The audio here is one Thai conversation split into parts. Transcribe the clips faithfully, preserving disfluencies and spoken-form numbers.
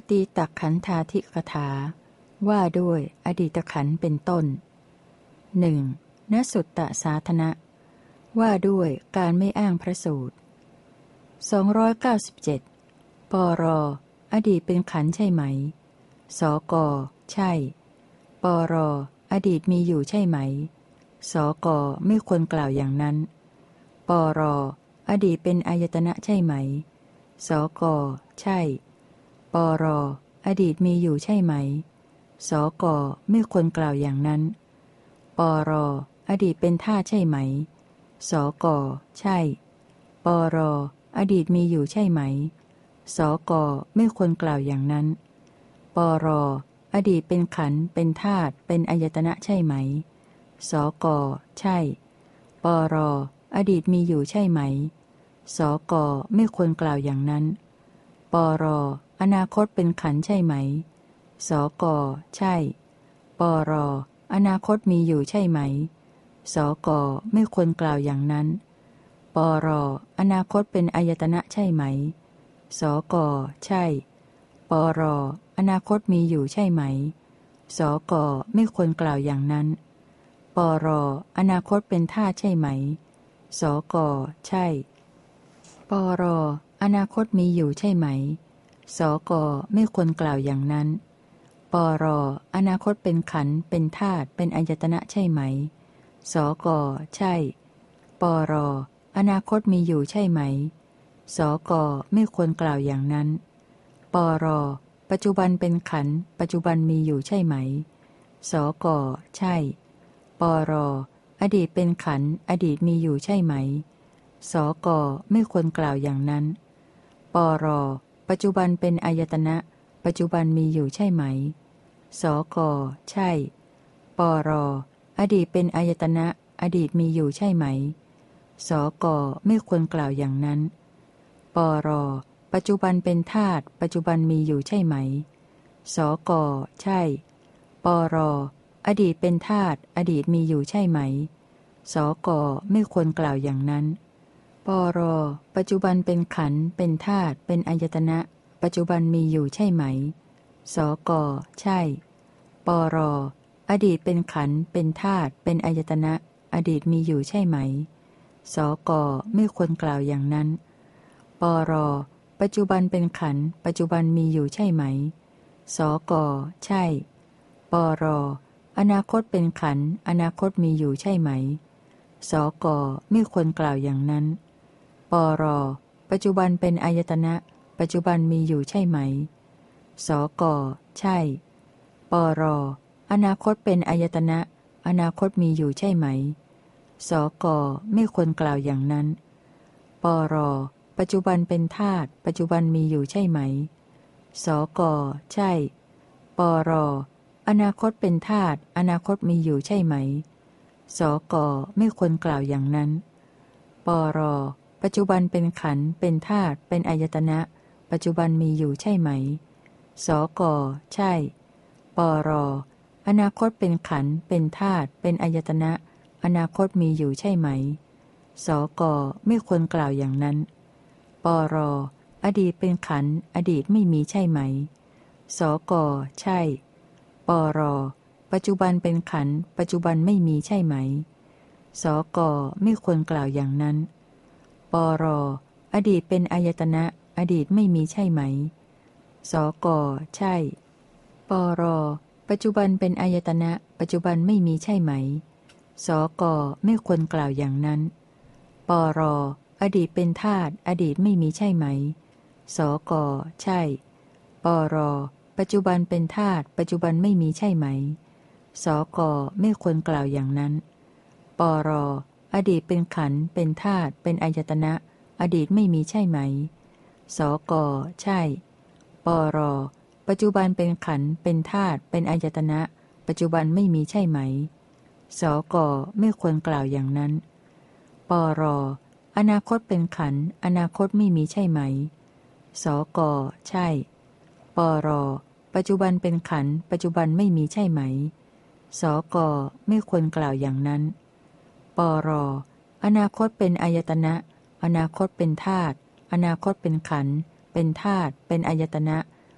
ตีตขันธาธิกถาว่าด้วยอดีตขันธ์เป็นต้นหนึ่งณสุตตสาธนะว่าด้วยการไม่อ้างพระสูตรสองร้อยเก้าสิบเจ็ดปรอดีตเป็นขันธ์ใช่ไหมสกใช่ปรอดีตมีอยู่ใช่ไหมสกไม่ควรกล่าวอย่างนั้นปรอดีตเป็นอายตนะใช่ไหมสกใช่ปรอดีตมีอยู่ใช่ไหมสกไม่ควรกล่าวอย่างนั้นปรอดีตเป็นธาตุใช่ไหมสกใช่ปรอดีตมีอยู่ใช่ไหมสกไม่ควรกล่าวอย่างนั้นปรอดีตเป็นขันธ์เป็นธาตุเป็นอายตนะใช่ไหมสกใช่ปรอดีตมีอยู่ใช่ไหมสกไม่ควรกล่าวอย่างนั้นปรอนาคตเป็นขันธ์ใช่ไหมสกใช่ปรอนาคตมีอยู่ใช่ไหมสกไม่ควรกล่าวอย่างนั้นปรอนาคตเป็นอายตนะใช่ไหมสกใช่ปรอนาคตมีอยู่ใช่ไหมสกไม่ควรกล่าวอย่างนั้นปรอนาคตเป็นธาตุใช่ไหมสกใช่ปรอนาคตมีอยู่ใช่ไหมสกไม่ควรกล่าวอย่างนั้นปรอนาคตเป็นขันธ์เป็นธาตุเป็นอายตนะใช่ไหมสกใช่ปรอนาคตมีอยู่ใช่ไหมสกไม่ควรกล่าวอย่างนั้นปรปัจจุบันเป็นขันธ์ปัจจุบันมีอยู่ใช่ไหมสกใช่ปรอดีตเป็นขันธ์อดีตมีอยู่ใช่ไหมสกไม่ควรกล่าวอย่างนั้นปรปัจจุบันเป็นอายตนะปัจจุบันมีอยู่ใช่ไหมสกใช่ปรอดีตเป็นอายตนะอดีตมีอยู่ใช่ไหมสกไม่ควรกล่าวอย่างนั้นปรปัจจุบันเป็นธาตุปัจจุบันมีอยู่ใช่ไหมสกใช่ปรอดีตเป็นธาตุอดีตมีอยู่ใช่ไหมสกไม่ควรกล่าวอย่างนั้นปรปัจจุบันเป็นขันธ์เป็นธาตุเป็นอายตนะปัจจุบันมีอยู่ใช่ไหมสกใช่ปรอดีตเป็นขันธ์เป็นธาตุเป็นอายตนะอดีตมีอยู่ใช่ไหมสกไม่ควรกล่าวอย่างนั้นปรปัจจุบันเป็นขันธ์ปัจจุบันมีอยู่ใช่ไหมสกใช่ปรอนาคตเป็นขันธ์อนาคตมีอยู่ใช่ไหมสกไม่ควรกล่าวอย่างนั้นปรปัจจุบันเป็นอายตนะปัจจุบันมีอยู่ใช่ไหมสกใช่ปรอนาคตเป็นอายตนะอนาคตมีอยู่ใช่ไหมสกไม่ควรกล่าวอย่างนั้นปรปัจจุบันเป็นธาตุปัจจุบันมีอยู่ใช่ไหมสกใช่ปรอนาคตเป็นธาตุอนาคตมีอยู่ใช่ไหมสกไม่ควรกล่าวอย่างนั้นปรปัจจุบันเป็นขันธ์เป็นธาตุเป็นอายตนะปัจจุบันมีอยู่ใช่ไหมสกใช่ปรอนาคตเป็นขันธ์เป็นธาตุเป็นอายตนะอนาคตมีอยู่ใช่ไหมสกไม่ควรกล่าวอย่างนั้นปรอดีตเป็นขันธ์อดีตไม่มีใช่ไหมสกใช่ปรปัจจุบันเป็นขันธ์ปัจจุบันไม่มีใช่ไหมสกไม่ควรกล่าวอย่างนั้นปรอดีตเป็นอายตนะอดีตไม่มีใช่ไหมสกใช่ปรปัจจุบันเป็นอายตนะปัจจุบันไม่มีใช่ไหมสกไม่ควรกล่าวอย่างนั้นปรอดีตเป็นธาตุอดีตไม่มีใช่ไหมสกใช่ปรปัจจุบันเป็นธาตุปัจจุบันไม่มีใช่ไหมสกไม่ควรกล่าวอย่างนั้นปรอดีตเป็นขันธ์เป็นธาตุเป็นอายตนะอดีตไม่มีใช่ไหมสกใช่ปรปัจจุบันเป็นขันธ์เป็นธาตุเป็นอายตนะปัจจุบันไม่มีใช่ไหมสกไม่ควรกล่าวอย่างนั้นปรอนาคตเป็นขันธ์อนาคตไม่มีใช่ไหมสกใช่ปรปัจจุบันเป็นขันธ์ปัจจุบันไม่มีใช่ไหมสกไม่ควรกล่าวอย่างนั้นปรอนาคตเป็นอายตนะอนาคตเป็นธาตุอนาคตเป็นขันธ์เป็นธาตุเป็นอายตนะ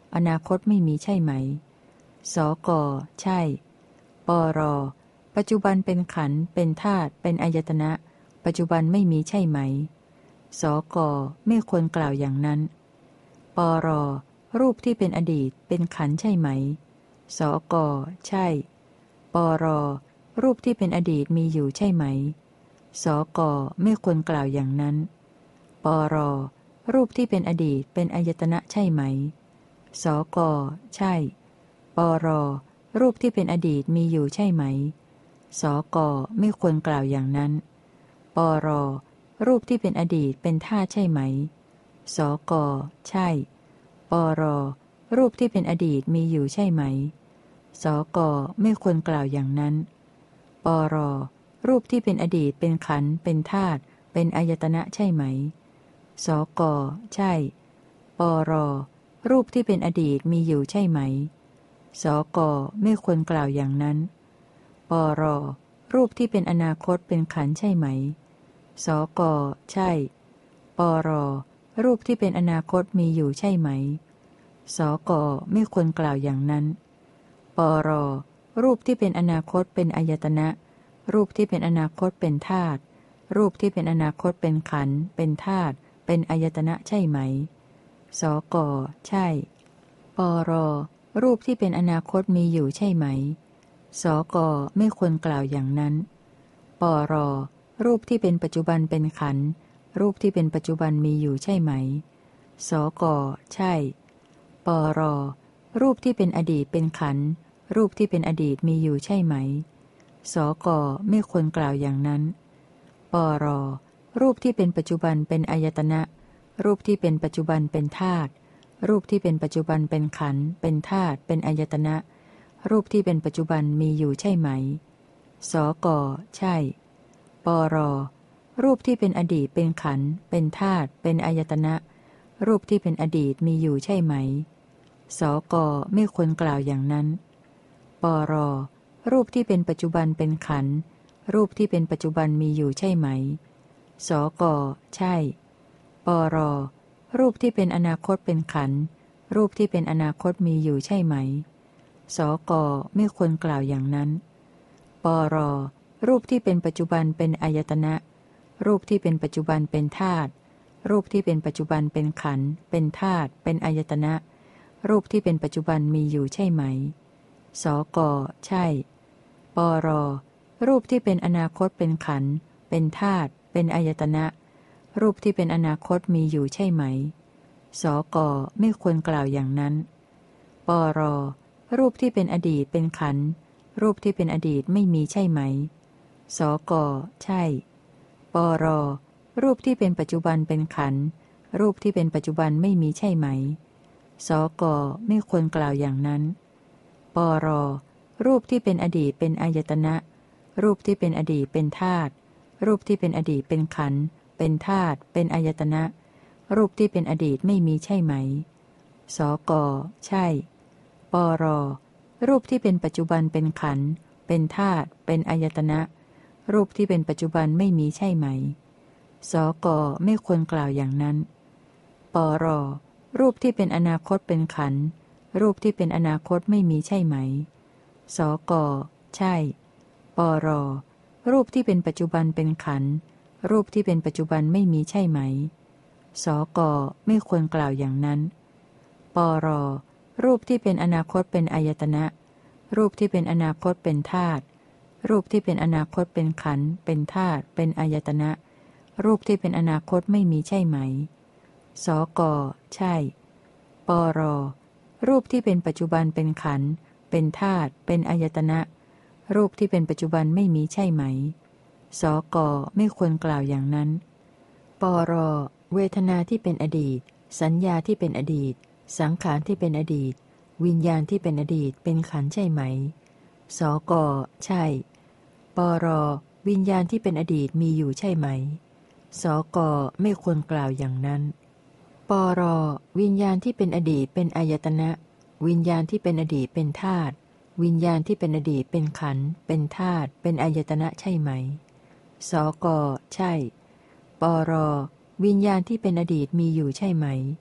อนาคตไม่มีใช่ไหมสกใช่ปรปัจจุบันเป็นขันธ์เป็นธาตุเป็นอายตนะปัจจุบันไม่มีใช่ไหมสกไม่ควรกล่าวอย่างนั้นปรรูปที่เป็นอดีตเป็นขันธ์ใช่ไหมสกใช่ปรรูปที่เป็นอดีตมีอยู่ใช่ไหมสกไม่ควรกล่าวอย่างนั้นปรรูปที่เป็นอดีตเป็นอายตนะใช่ไหมสกใช่ปรรูปที่เป็นอดีตมีอยู่ใช่ไหมสกไม่ควรกล่าวอย่างนั้นปรรูปที่เป็นอดีตเป็นธาตุใช่ไหมสกใช่ปรรูปที่เป็นอดีตมีอยู่ใช่ไหมสกไม่ควรกล่าวอย่างนั้นปรรูปที่เป็นอดีตเป็นขันธ์เป็นธาตุเป็นอายตนะใช่ไหมสกใช่ปรรูปที่เป็นอดีตมีอยู่ใช่ไหมสกไม่ควรกล่าวอย่างนั้นปรรูปที่เป็นอนาคตเป็นขันธ์ใช่ไหมสกใช่ปรรูปที่เป็นอนาคตมีอยู่ใช่ไหมสกไม่ควรกล่าวอย่างนั้นปรรูปที่เป็นอนาคตเป็นอายตนะรูปที่เป็นอนาคตเป็นธาตุรูปที่เป็นอนาคตเป็นขันธ์เป็นธาตุเป็นอายตนะใช่ไหมสกใช่ปรรูปที่เป็นอนาคตมีอยู่ใช่ไหมสกไม่ควรกล่าวอย่างนั้นปรรูปที่เป็นปัจจุบันเป็นขันธ์รูปที่เป็นปัจจุบันมีอยู่ใช่ไหมสกใช่ปรรูปที่เป็นอดีตเป็นขันธ์รูปที่เป็นอดีตมีอยู่ใช่ไหมสกไม่ควรกล่าวอย่างนั้นปรรูปที่เป็นปัจจุบันเป็นอายตนะรูปที่เป็นปัจจุบันเป็นธาตุรูปที่เป็นปัจจุบันเป็นขันธ์เป็นธาตุเป็นอายตนะรูปที่เป็นปัจจุบันมีอยู่ใช่ไหมสกใช่ปรรูปที่เป็นอดีตเป็นขันธ์เป็นธาตุเป็นอายตนะรูปที่เป็นอดีตมีอยู่ใช่ไหมสกไม่ควรกล่าวอย่างนั้นปรรูปที่เป็นปัจจุบันเป็นขันธ์รูปที่เป็นปัจจุบันมีอยู่ใช่ไหมสกใช่ปรรูปที่เป็นอนาคตเป็นขันธ์รูปที่เป็นอนาคตมีอยู่ใช่ไหมสกไม่ควรกล่าวอย่างนั้นปรรูปที่เป็นปัจจุบันเป็นอายตนะรูปที่เป็นปัจจุบันเป็นธาตุรูปที่เป็นปัจจุบันเป็นขันธ์เป็นธาตุเป็นอายตนะรูปที่เป็นปัจจุบันมีอยู่ใช่ไหมสกใช่ปรรูปที่เป็นอนาคตเป็นขันธ์เป็นธาตุเป็นอายตนะรูปที่เป็นอนาคตมีอยู่ใช่ไหมสกไม่ควรกล่าวอย่างนั้นปรรูปที่เป็นอดีตเป็นขันธ์รูปที่เป็นอดีตไม่มีใช่ไหมสกใช่ปรรูปที่เป็นปัจจุบันเป็นขันธ์รูปที่เป็นปัจจุบันไม่มีใช่ไหมสกไม่ควรกล่าวอย่างนั้นปรรูปที่เป็นอดีตเป็นอายตนะรูปที่เป็นอดีตเป็นธาตุรูปที่เป็นอดีตเป็นขันธ์เป็นธาตุเป็นอายตนะรูปที่เป็นอดีตไม่มีใช่ไหมสกใช่ปรรูปที่เป็นปัจจุบันเป็นขันธ์เป็นธาตุเป็นอายตนะรูปที่เป็นปัจจุบันไม่มีใช่ไหมสกไม่ควรกล่าวอย่างนั้นปรรูปที่เป็นอนาคตเป็นขันธ์รูปที่เป็นอนาคตไม่มีใช่ไหมสกใช่ปรรูปที่เป็นปัจจุบันเป็นขันธ์รูปที่เป็นปัจจุบันไม่มีใช่ไหมสกไม่ควรกล่าวอย่างนั้นปรรูปที่เป็นอนาคตเป็นอายตนะรูปที่เป็นอนาคตเป็นธาตุรูปที่เป็นอนาคตเป็นขันธ์เป็นธาตุเป็นอายตนะรูปที่เป็นอนาคตไม่มีใช่ไหมสกใช่ปรรูปที่เป็นปัจจุบันเป็นขันธ์เป็นธาตุเป็นอายตนะรูปที่เป็นปัจจุบันไม่มีใช่ไหมสกไม่ควรกล่าวอย่างนั้นปรเวทนาที่เป็นอดีตสัญญาที่เป็นอดีตสังขารที่เป็นอดีตวิญญาณที่เป็นอดีตเป็นขันธ์ใช่ไหมสกใช่ปรวิญญาณที่เป็นอดีตมีอยู่ใช่ไหมสกไม่ควรกล่าวอย่างนั้นปรวิญญาณที่เป็นอดีตเป็นอายตนะวิญญาณที่เป็นอดีตเป็นธาตุวิญญาณที่เป็นอดีตเป็นขันธ์เป็นธาตุเป็นอายตนะใช่ไหมสกใช่ปรวิญญาณที่เป็นอดีตมีอยู่ใช่ไหม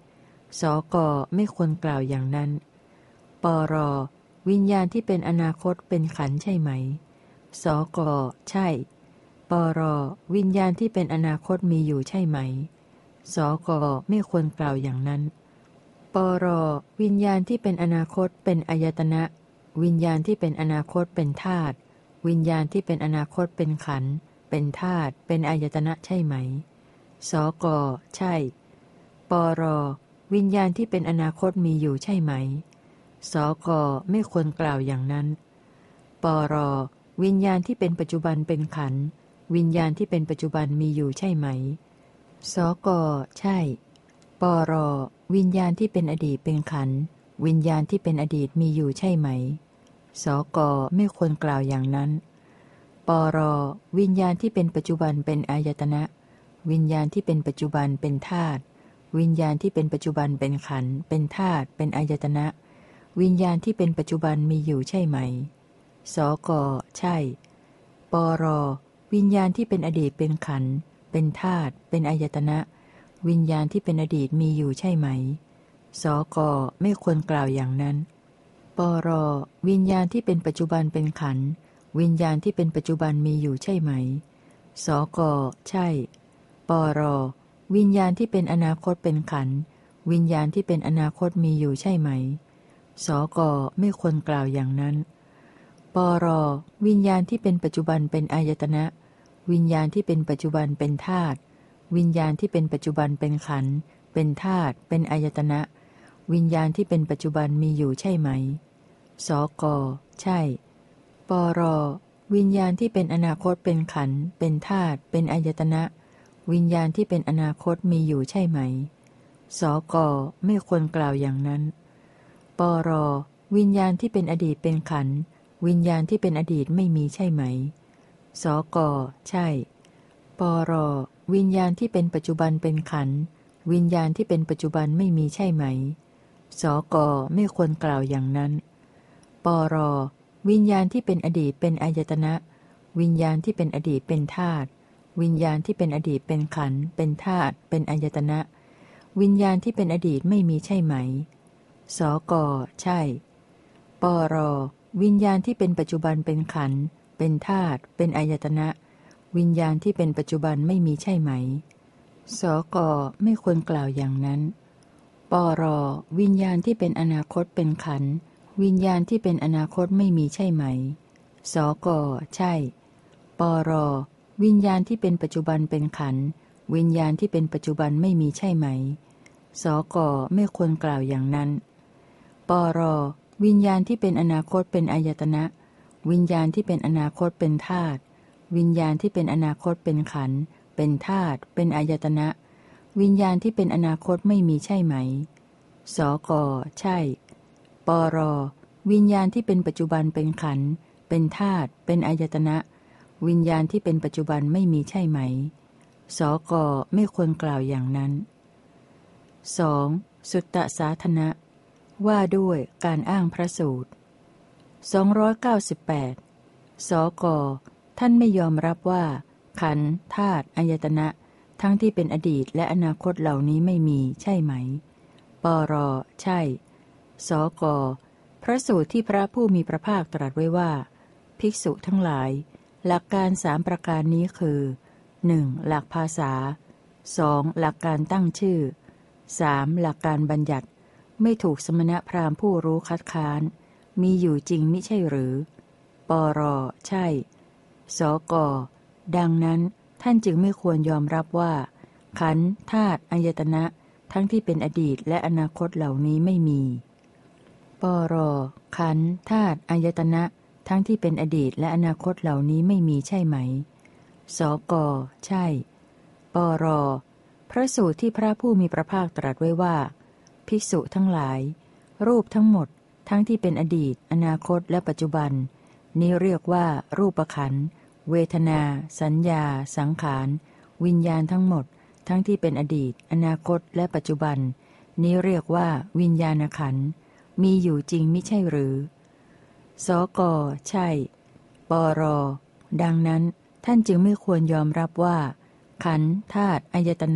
สกไม่ควรกล่าวอย่างนั้นปรวิญญาณที่เป็นอนาคตเป็นขันธ์ใช่ไหมสกใช่ปรวิญญาณที่เป็นอนาคตมีอยู่ใช่ไหมสกไม่ควรกล่าวอย่างนั้นปรวิญญาณที่เป็นอนาคตเป็นอายตนะวิญญาณที่เป็นอนาคตเป็นธาตุวิญญาณที่เป็นอนาคตเป็นขันธ์เป็นธาตุเป็นอายตนะใช่ไหมสกใช่ปรวิญญาณที่เป็นอนาคตมีอยู่ใช่ไหมสกไม่ควรกล่าวอย่างนั้นปรวิญญาณที่เป็นปัจจุบันเป็นขันธ์วิญญาณที่เป็นปัจจุบันมีอยู่ใช่ไหมสกใช่ปรวิญญาณที่เป็นอดีตเป็นขันธ์วิญญาณที่เป็นอดีตมีอยู่ใช่ไหมสกไม่ควรกล่าวอย่างนั้นปรวิญญาณที่เป็นปัจจุบันเป็นอายตนะวิญญาณที่เป็นปัจจุบันเป็นธาตุวิญญาณที่เป็นปัจจุบันเป็นขันธ์เป็นธาตุเป็นอายตนะวิญญาณที่เป็นปัจจุบันมีอยู่ใช่ไหมสกใช่ปรวิญญาณที่เป็นอดีตเป็นขันธ์เป็นธาตุเป็นอายตนะวิญญาณที่เป็นอดีตมีอยู่ใช่ไหมสกไม่ควรกล่าวอย่างนั้นปรวิญญาณที่เป็นปัจจุบันเป็นขันธ์วิญญาณที่เป็นปัจจุบันมีอยู่ใช่ไหมสกใช่ปรวิญญาณที่เป็นอนาคตเป็นขันธ์วิญญาณที่เป็นอนาคตมีอยู่ใช่ไหมสกไม่ควรกล่าวอย่างนั้นปรวิญญาณที่เป็นปัจจุบันเป็นอายตนะวิญญาณที่เป็นปัจจุบันเป็นธาตุวิญญาณที่เป็นปัจจุบันเป็นขันธ์เป็นธาตุเป็นอายตนะวิญญาณที่เป็นปัจจุบันมีอยู่ใช่ไหมสกใช่ปรวิญญาณที่เป็นอนาคตเป็นขันธ์เป็นธาตุเป็นอายตนะวิญญาณที่เป็นอนาคตมีอยู่ใช่ไหมสกไม่ควรกล่าวอย่างนั้นปรวิญญาณที่เป็นอดีตเป็นขันธ์วิญญาณที่เป็นอดีตไม่มีใช่ไหมสกใช่ปรวิญญาณที่เป็นปัจจุบันเป็นขันธ์วิญญาณที่เป็นปัจจุบันไม่มีใช่ไหมสกไม่ควรกล่าวอย่างนั้นปรวิญญาณที่เป็นอดีตเป็นอายตนะวิญญาณที่เป็นอดีตเป็นธาตุวิญญาณที่เป็นอดีตเป็นขันธ์เป็นธาตุเป็นอายตนะวิญญาณที่เป็นอดีตไม่มีใช่ไหมสกใช่ปรวิญญาณที่เป็นปัจจุบันเป็นขันธ์เป็นธาตุเป็นอายตนะวิญญาณที่เป็นปัจจุบันไม่มีใช่ไหมสกไม่ควรกล่าวอย่างนั้นปรวิญญาณที่เป็นอนาคตเป็นขันธ์วิญญาณที่เป็นอนาคตไม่มีใช่ไหมสกใช่ปรวิญญาณที่เป็นปัจจุบันเป็นขันธ์วิญญาณที่เป็นปัจจุบันไม่มีใช่ไหมสกไม่ควรกล่าวอย่างนั้นปรวิญญาณที่เป็นอนาคตเป็นอายตนะวิญญาณที่เป็นอนาคตเป็นธาตุวิญญาณที่เป็นอนาคตเป็นขันธ์เป็นธาตุเป็นอายตนะวิญญาณที่เป็นอนาคตไม่มีใช่ไหมสกใช่ปรวิญญาณที่เป็นปัจจุบันเป็นขันธ์เป็นธาตุเป็นอายตนะวิญญาณที่เป็นปัจจุบันไม่มีใช่ไหมสกไม่ควรกล่าวอย่างนั้น สอง. สุตตสาธนะว่าด้วยการอ้างพระสูตรสองร้อยเก้าสิบแปดสกท่านไม่ยอมรับว่าขันธ์ธาตุอายตนะทั้งที่เป็นอดีตและอนาคตเหล่านี้ไม่มีใช่ไหมปรใช่สกพระสูตรที่พระผู้มีพระภาคตรัสไว้ว่าภิกษุทั้งหลายหลักการสามประการนี้คือ หนึ่ง. หลักภาษา สอง. หลักการตั้งชื่อ สาม. หลักการบัญญัติไม่ถูกสมณพราหมณ์ผู้รู้คัดค้านมีอยู่จริงมิใช่หรือปรใช่สกดังนั้นท่านจึงไม่ควรยอมรับว่าขันธ์ธาตุอายตนะทั้งที่เป็นอดีตและอนาคตเหล่านี้ไม่มีปรขันธ์ธาตุอายตนะทั้งที่เป็นอดีตและอนาคตเหล่านี้ไม่มีใช่ไหมสกใช่ปรพระสูตรที่พระผู้มีพระภาคตรัสไว้ว่าภิกษุทั้งหลายรูปทั้งหมดทั้งที่เป็นอดีตอนาคตและปัจจุบันนี้เรียกว่ารูปขันธ์เวทนาสัญญาสังขารวิญญาณทั้งหมดทั้งที่เป็นอดีตอนาคตและปัจจุบันนี้เรียกว่าวิญญาณขันธ์มีอยู่จริงมิใช่หรือสกใช่ปรดังนั้นท่านจึงไม่ควรยอมรับว่าขันธ์ธาตุอายตนะ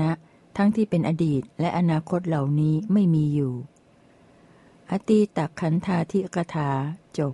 ทั้งที่เป็นอดีตและอนาคตเหล่านี้ไม่มีอยู่อตีตขันธาธิกถาจบ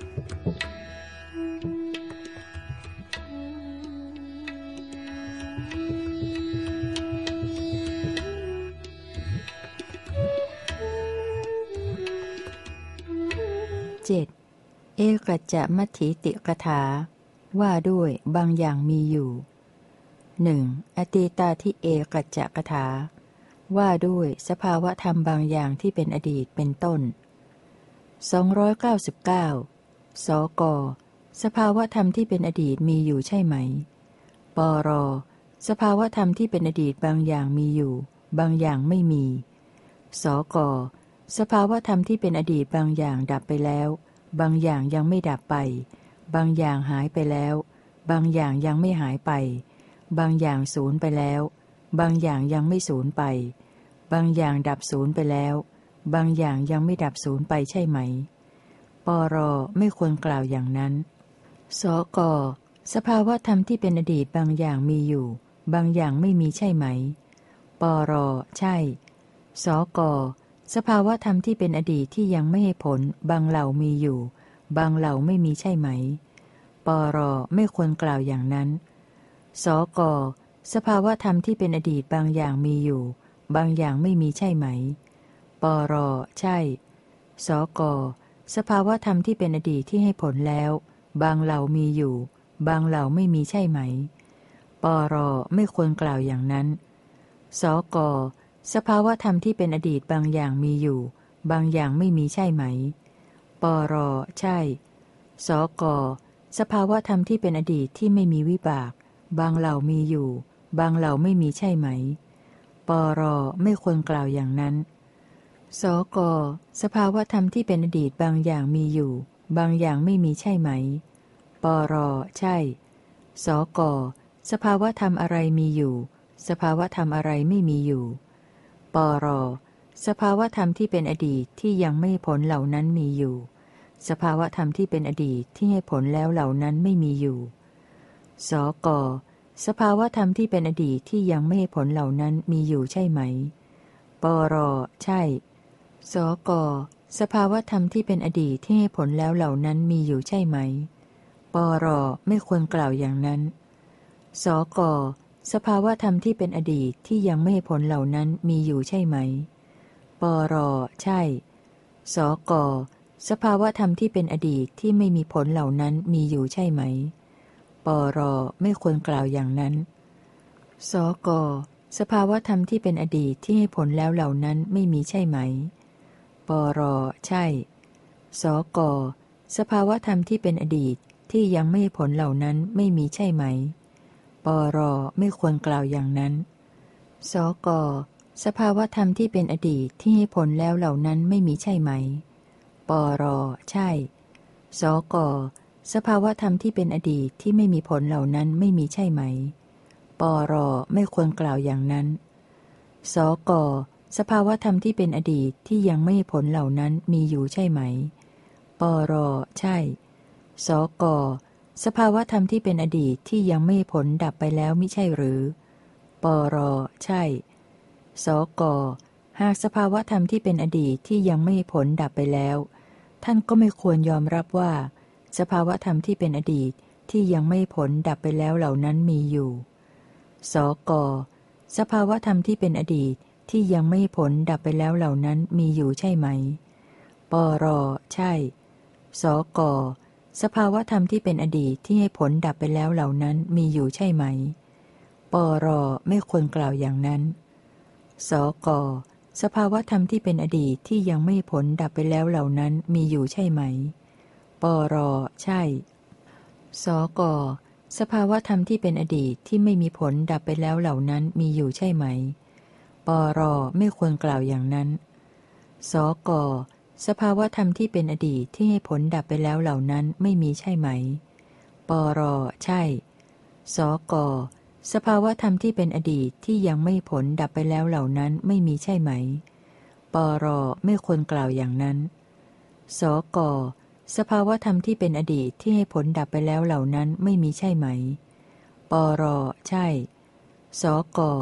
เจ็ดเอกัจจะมัทถิติกถาว่าด้วยบางอย่างมีอยู่หนึ่งอตีตาธิเอกัจจะกถาว่าด้วยสภาวะธรรมบางอย่างที่เป็นอดีตเป็นต้นสองร้อยเก้าสิบเก้าสกสภาวะธรรมที่เป็นอดีตมีอยู่ใช่ไหมปรสภาวะธรรมที่เป็นอดีตบางอย่างมีอยู่บางอย่างไม่มีสกสภาวะธรรมที่เป็นอดีตบางอย่างดับไปแล้วบางอย่างยังไม่ดับไปบางอย่างหายไปแล้วบางอย่างยังไม่หายไปบางอย่างสูญไปแล้วบางอย่างยังไม่สูญไปบางอย่างดับสูญไปแล้วบางอย่างยังไม่ดับสูญไปใช่ไหมปรไม่ควรกล่าวอย่างนั้นสกสภาวะธรรมที่เป็นอดีตบางอย่างมีอยู่บางอย่างไม่มีใช่ไหมปรใช่สกสภาวะธรรมที่เป็นอดีตที่ยังไม่ให้ผลบางเหล่ามีอยู่บางเหล่าไม่มีใช่ไหมปรไม่ควรกล่าวอย่างนั้นสกสภาวะธรรมที่เป็นอดีตบางอย่างมีอยู่บางอย่างไม่มีใช่ไหมปรใช่สกสภาวะธรรมที่เป็นอดีตที่ให้ผลแล้วบางเหล่ามีอยู่บางเหล่าไม่มีใช่ไหมปรไม่ควรกล่าวอย่างนั้นสกสภาวะธรรมที่เป็นอดีตบางอย่างมีอยู่บางอย่างไม่มีใช่ไหมปรใช่สกสภาวะธรรมที่เป็นอดีตที่ไม่มีวิบากบางเหล่ามีอยู่บางเหล่าไม่มีใช่ไหมปรไม่ควรกล่าวอย่างนั้นสกสภาวะธรรมที่เป็นอดีตบางอย่างมีอยู่บางอย่างไม่มีใช่ไหมปรใช่สกสภาวะธรรมอะไรมีอยู่สภาวะธรรมอะไรไม่มีอยู่ปรสภาวะธรรมที่เป็นอดีตที่ยังไม่ผลเหล่านั้นมีอยู่สภาวะธรรมที่เป็นอดีตที่ให้ผลแล้วเหล่านั้นไม่มีอยู่สกสภาวะธรรมที่เป็นอดีตที่ยังไม่ให้ผลเหล่านั้นมีอยู่ใช่ไหมปรใช่สกสภาวะธรรมที่เป็นอดีตที่ให้ผลแล้วเหล่านั้นมีอยู่ใช่ไหมปรไม่ควรกล่าวอย่างนั้นสกสภาวะธรรมที่เป็นอดีตที่ยังไม่ให้ผลเหล่านั้นมีอยู่ใช่ไหมปรใช่สกสภาวะธรรมที่เป็นอดีตที่ไม่มีผลเหล่านั้นมีอยู่ใช่ไหมปรไม่ควรกล่าวอย่างนั้นสกสภาวะธรรมที่เป็นอดีตที่ให้ผลแล้วเหล่านั้นไม่มีใช่ไหมปรใช่สกสภาวะธรรมที่เป็นอดีตที่ยังไม่ให้ผลเหล่านั้นไม่มีใช่ไหมปรไม่ควรกล่าวอย่างนั้นสกสภาวะธรรมที่เป็นอดีตที่ให้ผลแล้วเหล่านั้นไม่มีใช่ไหมปรใช่สกสภาวะธรรมที่เป็นอดีตที่ไม่มีผลเหล่านั้นไม่มีใช่ไหมปรไม่ควรกล่าวอย่างนั้นสกสภาวะธรรมที่เป็นอดีตที่ยังไม่ให้ผลเหล่านั้นมีอยู่ใช่ไหมปรใช่สกสภาวะธรรมที่เป็นอดีตที่ยังไม่ให้ผลดับไปแล้วมิใช่หรือปรใช่สกหากสภาวะธรรมที่เป็นอดีตที่ยังไม่ให้ผลดับไปแล้วท่านก็ไม่ควรยอมรับว่าสภาวะธรรมที่เป็นอดีตที่ยังไม่ผลดับไปแล้วเหล่านั้นมีอยู่สกสภาวะธรรมที่เป็นอดีตที่ยังไม่ผลดับไปแล้วเหล่านั้นมีอยู่ใช่ไหมปรใช่สกสภาวะธรรมที่เป็นอดีตที่ให้ผลดับไปแล้วเหล่านั้นมีอยู่ใช่ไหมปรไม่ควรกล่าวอย่างนั้นสกสภาวะธรรมที่เป็นอดีตที่ยังไม่ผลดับไปแล้วเหล่านั้นมีอยู่ใช่ไหมปรใช่สกสภาวะธรรมที่เป็นอดีตที่ไม่มีผลดับไปแล้วเหล่านั้นมีอยู่ใช่ไหมปรไม่ควรกล่าวอย่างนั้นสกสภาวะธรรมที่เป็นอดีตที่ให้ผลดับไปแล้วเหล่านั้นไม่มีใช่ไหมปรใช่สกสภาวะธรรมที่เป็นอดีตที่ยังไม่ผลดับไปแล้วเหล่านั้นไม่มีใช่ไหมปรไม่ควรกล่าวอย่างนั้นสกสภาวะธรรมที่เป็นอดีตที่ให้ผลดับไปแล้วเหล่านั้นไม่มีใช่ไหมปรใช่สก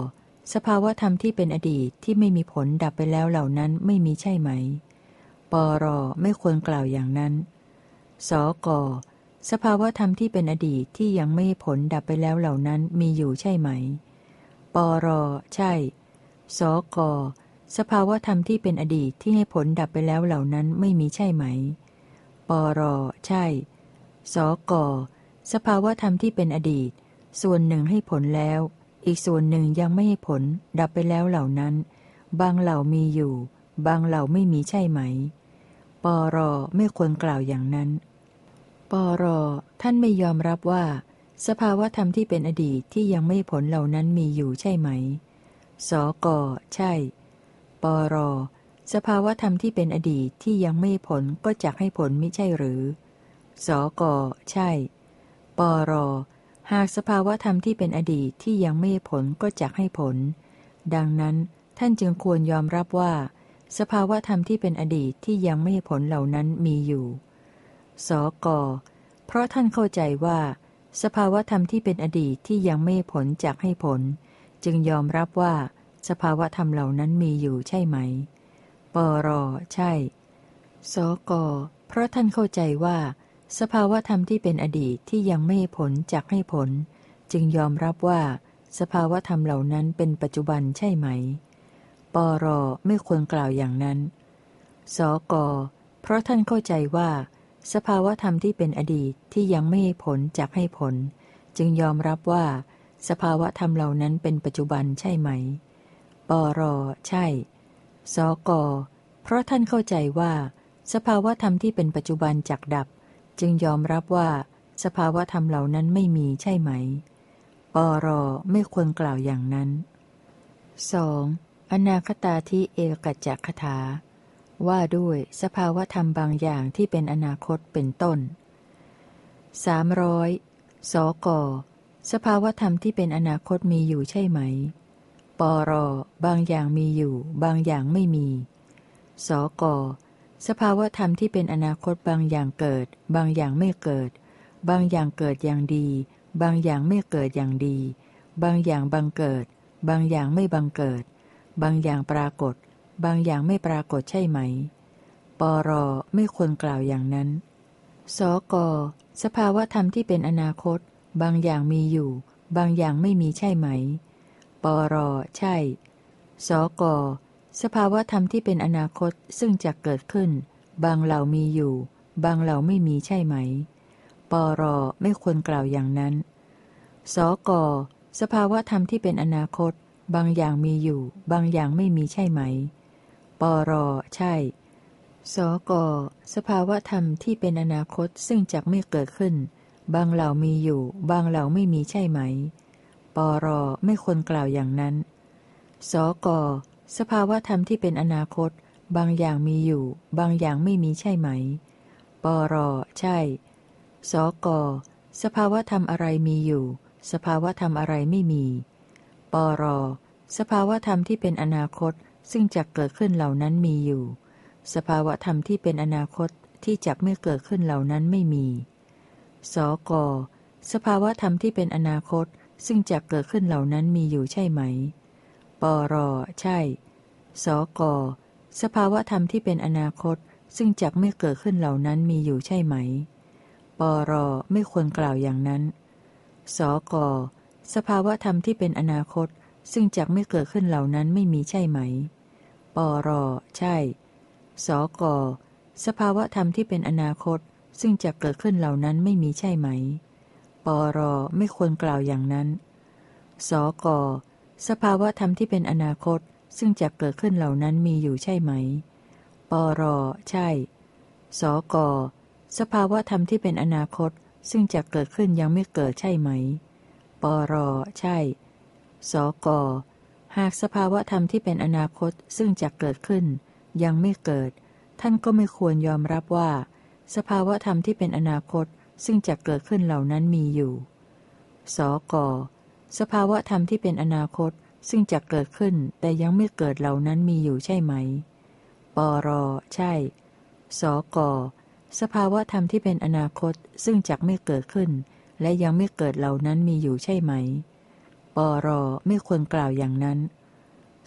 สภาวธรรมที่เป็นอดีตที่ไม่มีผลดับไปแล้วเหล่านั้นไม่มีใช่ไหมปรไม่ควรกล่าวอย่างนั้นสกสภาวธรรมที่เป็นอดีตที่ยังไม่ผลดับไปแล้วเหล่านั้นมีอยู่ใช่ไหมปรใช่สกสภาวธรรมที่เป็นอดีตที่ให้ผลดับไปแล้วเหล่านั้นไม่มีใช่ไหมปรใช่สกสภาวธรรมที่เป็นอดีตส่วนหนึ่งให้ผลแล้วอีกส่วนหนึ่งยังไม่ให้ผลดับไปแล้วเหล่านั้นบางเหล่ามีอยู่บางเหล่าไม่มีใช่ไหมปรไม่ควรกล่าวอย่างนั้นปรท่านไม่ยอมรับว่าสภาวธรรมที่เป็นอดีตที่ยังไม่ผลเหล่านั้นมีอยู่ใช่ไหมสกใช่ปรสภาวธรรมที่เป็นอดีตที่ยังไม่ผลก็จักให้ผลมิใช่หรือสกใช่ปรหากสภาวธรรมที่เป็นอดีตที่ยังไม่ผลก็จักให้ผลดังนั้นท่านจึงควรยอมรับว่าสภาวธรรมที่เป็นอดีตที่ยังไม่ผลเหล่านั้นมีอยู่สกเพราะท่านเข้าใจว่าสภาวธรรมที่เป็นอดีตที่ยังไม่ผลจักให้ผลจึงยอมรับว่าสภาวธรรมเหล่านั้นมีอยู่ใช่ไหมปรใช่สกเพราะท่านเข้าใจว่าสภาวธรรมที่เป็นอดีตที่ยังไม่ผลจักให้ผลจึงยอมรับว่าสภาวธรรมเหล่านั้นเป็นปัจจุบันใช่ไหมปรไม่ควรกล่าวอย่างนั้นสกเพราะท่านเข้าใจว่าสภาวธรรมที่เป็นอดีตที่ยังไม่ผลจักให้ผลจึงยอมรับว่าสภาวธรรมเหล่านั้นเป็นปัจจุบันใช่ไหมปรใช่สกเพราะท่านเข้าใจว่าสภาวธรรมที่เป็นปัจจุบันจักดับจึงยอมรับว่าสภาวธรรมเหล่านั้นไม่มีใช่ไหมปรไม่ควรกล่าวอย่างนั้น สอง อนาคตาธิเอกัจจคถาว่าด้วยสภาวธรรมบางอย่างที่เป็นอนาคตเป็นต้นสามร้อยสกสภาวธรรมที่เป็นอนาคตมีอยู่ใช่ไหมปรบางอย่างมีอยู่บางอย่างไม่มีสกสภาวธรรมที่เป็นอนาคตบางอย่างเกิดบางอย่างไม่เกิดบางอย่างเกิดอย่างดีบางอย่างไม่เกิดอย่างดีบางอย่างบังเกิดบางอย่างไม่บังเกิดบางอย่างปรากฏบางอย่างไม่ปรากฏใช่ไหมปรไม่ควรกล่าวอย่างนั้นสกสภาวธรรมที่เป็นอนาคตบางอย่างมีอยู่บางอย่างไม่มีใช่ไหมปรใช่สกสภาวธรรมที่เป็นอนาคตซึ่งจะเกิดขึ้นบางเหล่ามีอยู่บางเหล่าไม่มีใช่ไหมปรไม่ควรกล่าวอย่างนั้นสกสภาวธรรมที่เป็นอนาคตบางอย่างมีอยู่บางอย่างไม่มีใช่ไหมปรใช่สกสภาวธรรมที่เป็นอนาคตซึ่งจักไม่เกิดขึ้นบางเหล่ามีอยู่บางเหล่าไม่มีใช่ไหมปรไม่ควรกล่าวอย่างนั้นสกสภาวธรรมที่เป็นอนาคตบางอย่างมีอยู่บางอย่างไม่มีใช่ไหมปรใช่สกสภาวธรรมอะไรมีอยู่สภาวธรรมอะไรไม่มีปรสภาวธรรมที่เป็นอนาคตซึ่งจักเกิดขึ้นเหล่านั้นมีอยู่สภาวธรรมที่เป็นอนาคตที่จักไม่เกิดขึ้นเหล่านั้นไม่มีสกสภาวธรรมที่เป็นอนาคตซึ่งจักเกิดขึ้นเหล่านั้นมีอยู่ใช่ไหมปรใช่สกสภาวธรรมที่เป็นอนาคตซึ่งจักไม่เกิดขึ้นเหล่านั้นมีอยู่ใช่ไหมปรไม่ควรกล่าวอย่างนั้นสกสภาวธรรมที่เป็นอนาคตซึ่งจักไม่เกิดขึ้นเหล่านั้นไม่มีใช่ไหมปรใช่สกสภาวธรรมที่เป็นอนาคตซึ่งจักเกิดขึ้นเหล่านั้นไม่มีใช่ไหมปรไม่ควรกล่าวอย่างนั้นสกสภาวธรรมที่เป็นอนาคตซึ่งจักเกิดขึ้นเหล่านั้นมีอยู่ใช่ไหมปรใช่สกสภาวธรรมที่เป็นอนาคตซึ่งจักเกิดขึ้นยังไม่เกิดใช่ไหมปรใช่สกหากสภาวธรรมที่เป็นอนาคตซึ่งจักเกิดขึ้นยังไม่เกิดท่านก็ไม่ควรยอมรับว่าสภาวธรรมที่เป็นอนาคตซึ่งจักเกิดขึ้นเหล่านั้นมีอยู่สกสภาวธรรมที่เป็นอนาคตซึ่งจักเกิดขึ้นแต่ยังไม่เกิดเหล่านั้นมีอยู่ใช่ไหมปรใช่สกสภาวธรรมที่เป็นอนาคตซึ่งจักไม่เกิดขึ้นและยังไม่เกิดเหล่านั้นมีอยู่ใช่ไหมปรไม่ควรกล่าวอย่างนั้น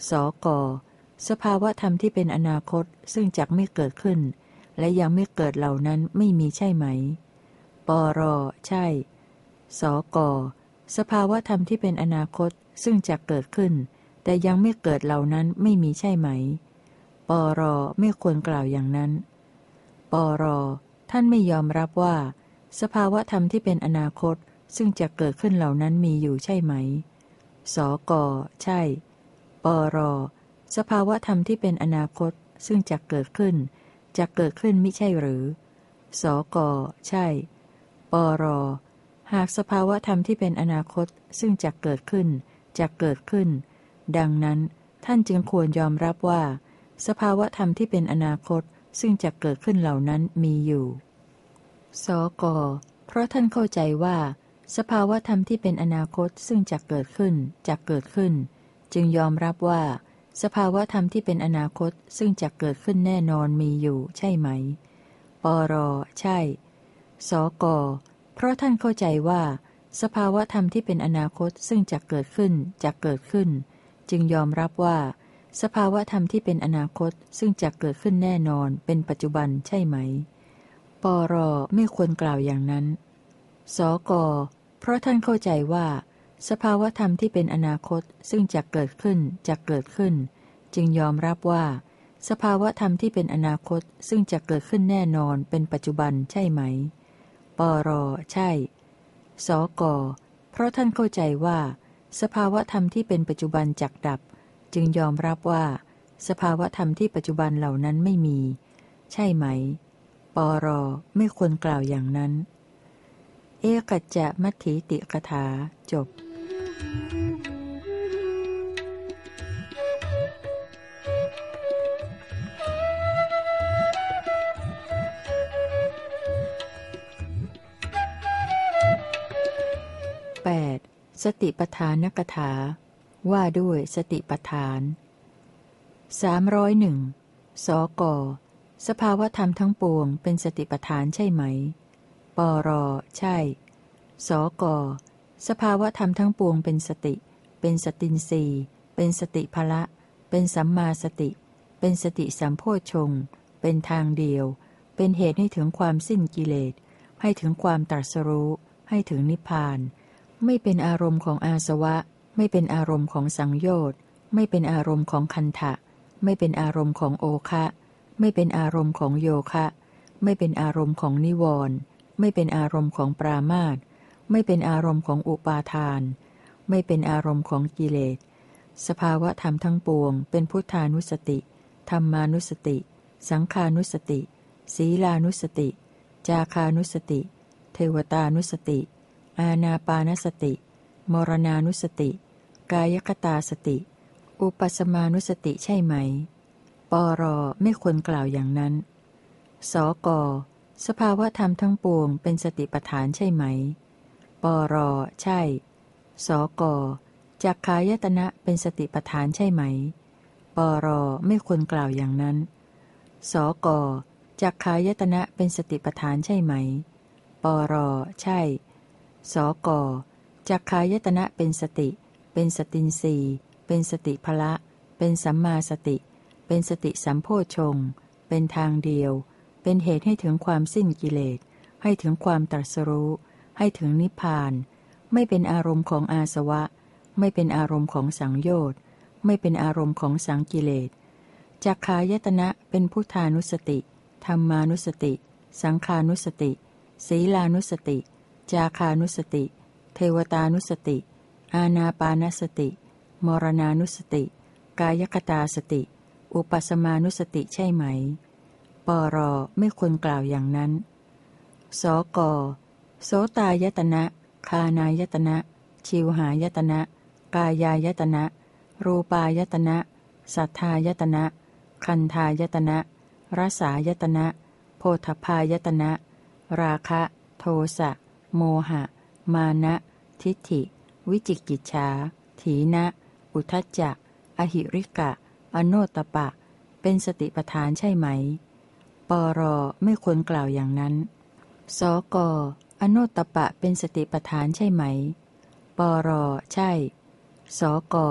สกสภาวธรรมที่เป็นอนาคตซึ่งจักไม่เกิดขึ้นและยังไม่เกิดเหล่านั้นไม่มีใช่ไหมปรใช่สกสภาวธรรมที่เป็นอนาคตซึ่งจักเกิดขึ้นแต่ยังไม่เกิดเหล่านั้นไม่มีใช่ไหมปรไม่ควรกล่าวอย่างนั้นปรท่านไม่ยอมรับว่าสภาวธรรมที่เป็นอนาคตซึ่งจะเกิดขึ้นเหล่านั้นมีอยู่ใช่ไหมสกใช่ปรสภาวธรรมที่เป็นอนาคตซึ่งจะเกิดขึ้นจะเกิดขึ้นมิใช่หรือสกใช่ปรหากสภาวธรรมที่เป็นอนาคตซึ่งจะเกิดขึ้นจะเกิดขึ้นดังนั้นท่านจึงควรยอมรับว่าสภาวธรรมที่เป็นอนาคตซึ่งจะเกิดขึ้นเหล่านั้นมีอยู่สกเพราะท่านเข้าใจว่าสภาวธรรมที่เป็นอนาคตซึ่งจะเกิดขึ้นจะเกิดขึ้นจึงยอมรับว่าสภาวธรรมที่เป็นอนาคตซึ่งจะเกิดขึ้นแน่นอนมีอยู่ใช่ไหมปรใช่สกเพราะท่านเข้าใจว่าสภาวธรรมที่เป็นอนาคตซึ่งจะเกิดขึ้นจะเกิดขึ้นจึงยอมรับว่าสภาวธรรมที่เป็นอนาคตซึ่งจะเกิดขึ้นแน่นอนเป็นปัจจุบันใช่ไหมปรไม่ควรกล่าวอย่างนั้นสกเพราะท่านเข้าใจว่าสภาวธรรมที่เป็นอนาคตซึ่งจะเกิดขึ้นจะเกิดขึ้นจึงยอมรับว่าสภาวธรรมที่เป็นอนาคตซึ่งจะเกิดขึ้นแน่นอนเป็นปัจจุบันใช่ไหมปรใช่สกเพราะท่านเข้าใจว่าสภาวธรรมที่เป็นปัจจุบันจักดับจึงยอมรับว่าสภาวธรรมที่ปัจจุบันเหล่านั้นไม่มีใช่ไหมปรไม่ควรกล่าวอย่างนั้นเอกัจจะมัทถิติกถาจบแปดสติปัฏฐานกถาว่าด้วยสติปัฏฐานสามร้อยหนึ่งสกสภาวธรรมทั้งปวงเป็นสติปัฏฐานใช่ไหมปรใช่สกสภาวธรรมทั้งปวงเป็นสติเป็นสตินทรีย์เป็นสติภละเป็นสัมมาสติเป็นสติสัมโพชฌงค์เป็นทางเดียวเป็นเหตุให้ถึงความสิ้นกิเลสให้ถึงความตรัสรู้ให้ถึงนิพพานไม่เป็นอารมณ์ของอาสวะไม่เป็นอารมณ์ของสังโยชน์ไม่เป็นอารมณ์ของคันธะไม่เป็นอารมณ์ของโอคะไม่เป็นอารมณ์ของโยคะไม่เป็นอารมณ์ของนิวรณ์ไม่เป็นอารมณ์ของปรามาสไม่เป็นอารมณ์ของอุปาทานไม่เป็นอารมณ์ของกิเลสสภาวะธรรมทั้งปวงเป็นพุทธานุสติธรรมานุสติสังขานุสติศีลานุสติจาคานุสติเทวตานุสติอานาปานสติมรณานุสติกายคตาสติอุปัสมานุสติใช่ไหมปรไม่ควรกล่าวอย่างนั้นสกสภาวธรรมทั้งปวงเป็นสติปัฏฐานใช่ไหมปรใช่สกจักขายตนะเป็นสติปัฏฐานใช่ไหมปรไม่ควรกล่าวอย่างนั้นสกจักขายตนะเป็นสติปัฏฐานใช่ไหมปรใช่สกจักขายตนะเป็นสติเป็นสตินทรีย์เป็นสติภละเป็นสัมมาสติเป็นสติสัมโพชฌงค์เป็นทางเดียวเป็นเหตุให้ถึงความสิ้นกิเลสให้ถึงความตรัสรู้ให้ถึงนิพพานไม่เป็นอารมณ์ของอาสวะไม่เป็นอารมณ์ของสังโยชน์ไม่เป็นอารมณ์ของสังกิเลสจักขายตนะเป็นพุทธานุสติธรรมานุสติสังขานุสติศีลานุสติจาคานุสติเทวตานุสติอานาปานสติมรณานุสติกายคตาสติอุปัสมานุสติใช่ไหมปรไม่ควรกล่าวอย่างนั้นสกโสตายตนะคานายตนะชิวหายตนะกายายตนะรูปายตนะสัทธายตนะคันธายตนะรสายตนะโพธพายตนะราคะโทสะโมหะมานะทิฏฐิวิจิกิจฉาถีนะอุทธัจจะอหิริกะอโนตตปะเป็นสติปัฏฐานใช่ไหมปรไม่ควรกล่าวอย่างนั้นสกอโนตตปะเป็นสติปัฏฐานใช่ไหมปรใช่สก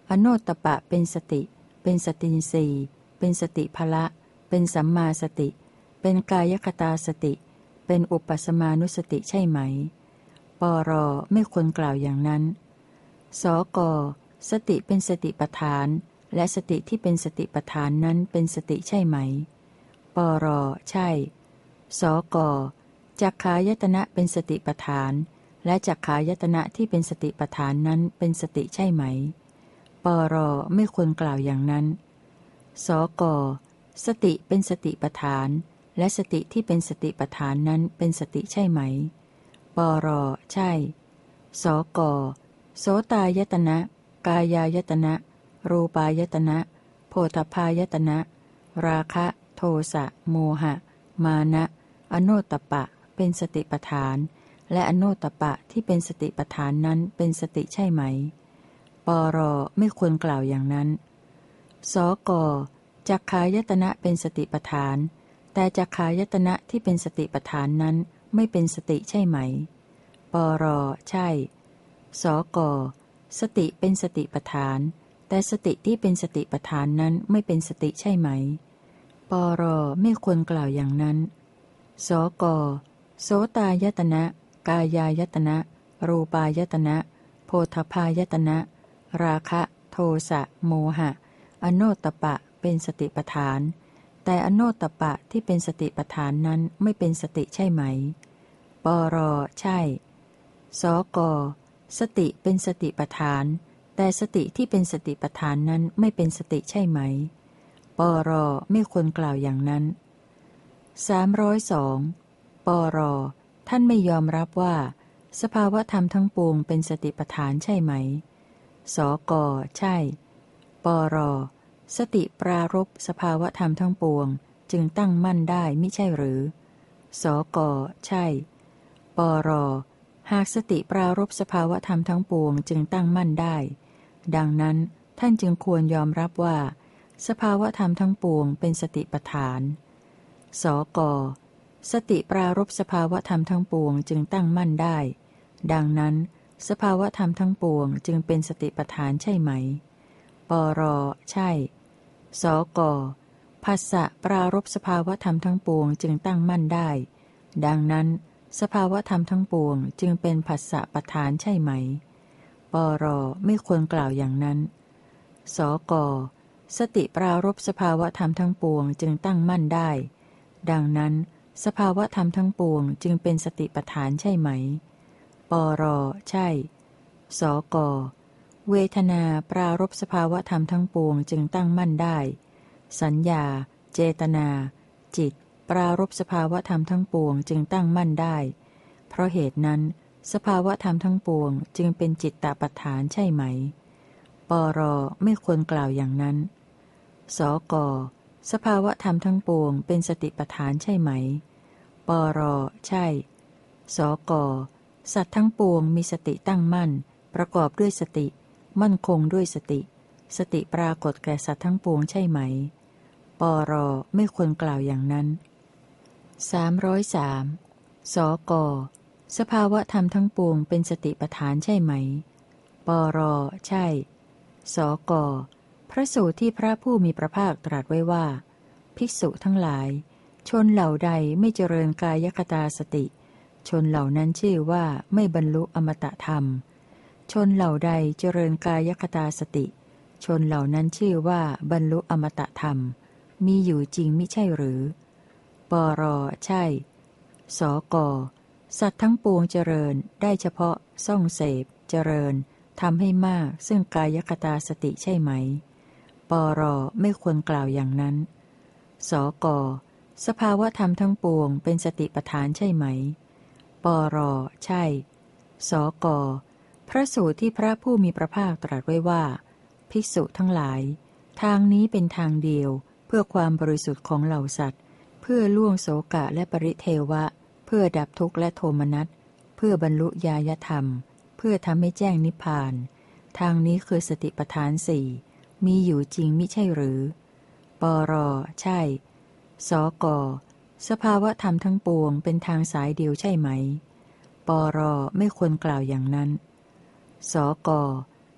อโนตตปะเป็นสติเป็นสตินทรีย์เป็นสติภละเป็นสัมมาสติเป็นกายคตาสติเป็นอุปสมานุสติใช่ไหมปรไม่ควรกล่าวอย่างนั้นสกสติเป็นสติปัฏฐานและสติที่เป็นสติปัฏฐานนั้นเป็นสติใช่ไหมปรใช่สกจักขายตนะเป็นสติปัฏฐานและจักขายตนะที่เป็นสติปัฏฐานนั้นเป็นสติใช่ไหมปรไม่ควรกล่าวอย่างนั้นสกสติเป็นสติปัฏฐานและสติที่เป็นสติปัฏฐานนั้นเป็นสติใช่ไหมปรใช่สกโสตายตนะกายายตนะรูปายตนะโพธพายตนะราคะโทสะโมหะมานะอโนตตปะเป็นสติปัฏฐานและอโนตตปะที่เป็นสติปัฏฐานนั้นเป็นสติใช่ไหมปรไม่ควรกล่าวอย่างนั้นสกจักขายตนะเป็นสติปัฏฐานแต่จักขายตนะที่เป็นสติปัฏฐานนั้นไม่เป็นสติใช่ไหมปรใช่สกสติเป็นสติปัฏฐานแต่สติที่เป็นสติปัฏฐานนั้นไม่เป็นสติใช่ไหมปรไม่ควรกล่าวอย่างนั้นสกโสตายตนะกายายตนะรูปายตนะโพธพายตนะราคะโทสะโมหะอโนตตปะเป็นสติปัฏฐานแต่อโนตตปะที่เป็นสติปัฏฐานนั้นไม่เป็นสติใช่ไหมปรใช่สกสติเป็นสติปัฏฐานแต่สติที่เป็นสติปัฏฐานนั้นไม่เป็นสติใช่ไหมปรไม่ควรกล่าวอย่างนั้นสามร้อยสองปรท่านไม่ยอมรับว่าสภาวธรรมทั้งปวงเป็นสติปัฏฐานใช่ไหมสกใช่ปรสติปรารภสภาวธรรมทั้งปวงจึงตั้งมั่นได้มิใช่หรือสกใช่ปรหากสติปรารภสภาวธรรมทั้งปวงจึงตั้งมั่นได้ดังนั้นท่านจึงควรยอมรับว่าสภาวธรรมทั้งปวงเป็นสติปัฏฐานสกสติปรารภสภาวธรรมทั้งปวงจึงตั้งมั่นได้ดังนั้นสภาวธรรมทั้งปวงจึงเป็นสติปัฏฐานใช่ไหมปรใช่สกภัสสะปรารภสภาวธรรมทั้งปวงจึงตั้งมั่นได้ดังนั้นสภาวธรรมทั้งปวงจึงเป็นภัสสะปัฏฐานใช่ไหมปรไม่ควรกล่าวอย่างนั้นสกสติปรารภสภาวธรรมทั้งปวงจึงตั้งมั่นได้ดังนั้นสภาวธรรมทั้งปวงจึงเป็นสติปัฏฐานใช่ไหมปรใช่สกเวทนาปรารภสภาวธรรมทั้งปวงจึงตั้งมั่นได้สัญญาเจตนาจิตปรารภสภาวธรรมทั้งปวงจึงตั้งมั่นได้เพราะเหตุนั้นสภาวธรรมทั้งปวงจึงเป็นจิตตปัฏฐานใช่ไหมปรไม่ควรกล่าวอย่างนั้นสกสภาวธรรมทั้งปวงเป็นสติปัฏฐานใช่ไหมปรใช่สกสัตว์ทั้งปวงมีสติตั้งมั่นประกอบด้วยสติมั่นคงด้วยสติสติปรากฏแก่สัตว์ทั้งปวงใช่ไหมปรไม่ควรกล่าวอย่างนั้นสามร้อยสามสกสภาวธรรมทั้งปวงเป็นสติปัฏฐานใช่ไหมปรใช่สกพระสูตรที่พระผู้มีพระภาคตรัสไว้ว่าภิกษุทั้งหลายชนเหล่าใดไม่เจริญกายคตาสติชนเหล่านั้นชื่อว่าไม่บรรลุอมตะธรรมชนเหล่าใดเจริญกายคตาสติชนเหล่านั้นชื่อว่าบรรลุอมตะธรรมมีอยู่จริงมิใช่หรือปรใช่สกสัตว์ทั้งปวงเจริญได้เฉพาะส่องเสพเจริญทำให้มากซึ่งกายคตาสติใช่ไหมปรไม่ควรกล่าวอย่างนั้นสกสภาวธรรมทั้งปวงเป็นสติปัฏฐานใช่ไหมปรใช่สกพระสูตรที่พระผู้มีพระภาคตรัสไว้ว่าภิกษุทั้งหลายทางนี้เป็นทางเดียวเพื่อความบริสุทธิ์ของเหล่าสัตว์เพื่อล่วงโศกะและปริเทวะเพื่อดับทุกข์และโทมนัสเพื่อบรรลุญาณธรรมเพื่อทำให้แจ้งนิพพานทางนี้คือสติปัฏฐานสี่มีอยู่จริงมิใช่หรือปรใช่สกสภาวธรรมทั้งปวงเป็นทางสายเดียวใช่ไหมปรไม่ควรกล่าวอย่างนั้นสก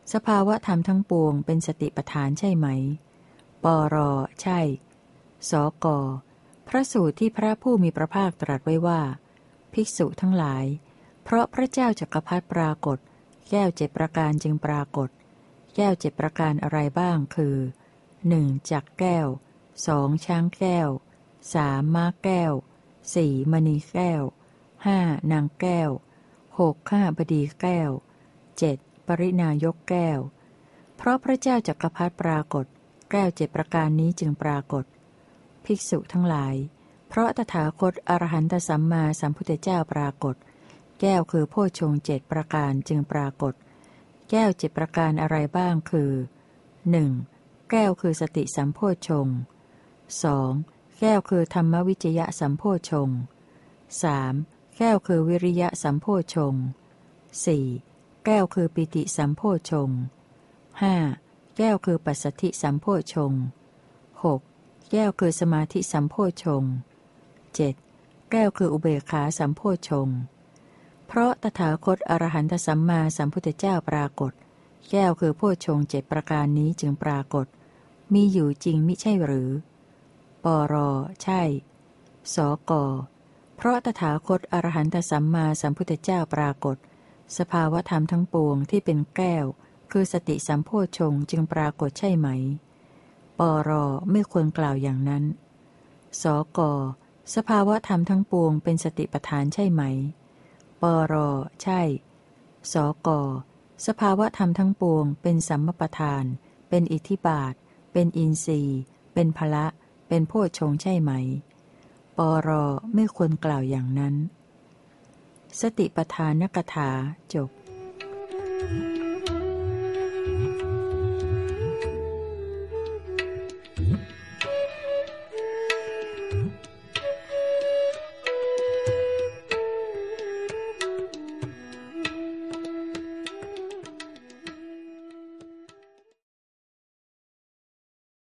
สภาวะธรรมทั้งปวงเป็นสติปัฏฐานใช่ไหมปรใช่สกพระสูตรที่พระผู้มีพระภาคตรัสไว้ว่าภิกษุทั้งหลายเพราะพระเจ้าจักรพรรดิปรากฏแก้วเจ็ดประการจึงปรากฏแก้วเจ็ดประการอะไรบ้างคือหนึ่งจักแก้วสองช้างแก้วสามม้าแก้วสี่มณีแก้วห้านางแก้วหกข้าบดีแก้วเจ็ดปรินายกแก้วเพราะพระเจ้าจักรพรรดิปรากฏแก้วเจ็ดประการนี้จึงปรากฏภิกษุทั้งหลายเพราะตถาคตอรหันตสัมมาสัมพุทธเจ้าปรากฏแก้วคือโพชฌงค์เจ็ดประการจึงปรากฏแก้วเจ็ดประการอะไรบ้างคือหนึ่งแก้วคือสติสัมโพชฌงค์สองแก้วคือธรรมวิจยะสัมโพชฌงค์สามแก้วคือวิริยะสัมโพชฌงค์สี่แก้วคือปิติสัมโพชฌงค์ห้าแก้วคือปัสสัทธิสัมโพชฌงค์หกแก้วคือสมาธิสัมโพชฌงค์เจ็ดแก้วคืออุเบกขาสัมโพชฌงค์เพราะตถาคตอรหันตสัมมาสัมพุทธเจ้าปรากฏแก้วคือโพชฌงค์เจ็ดประการนี้จึงปรากฏมีอยู่จริงมิใช่หรือปรใช่สกเพราะตถาคตอรหันตสัมมาสัมพุทธเจ้าปรากฏสภาวธรรมทั้งปวงที่เป็นแก้วคือสติสัมโพชฌงค์จึงปรากฏใช่ไหมปรไม่ควรกล่าวอย่างนั้นสกสภาวธรรมทั้งปวงเป็นสติปัฏฐานใช่ไหมปรใช่สกสภาวธรรมทั้งปวงเป็นสัมมปทานเป็นอิทธิบาทเป็นอินทรีย์เป็นพละเป็นโพชฌงค์ใช่ไหมปรไม่ควรกล่าวอย่างนั้นสติปัฏฐานกถาจบ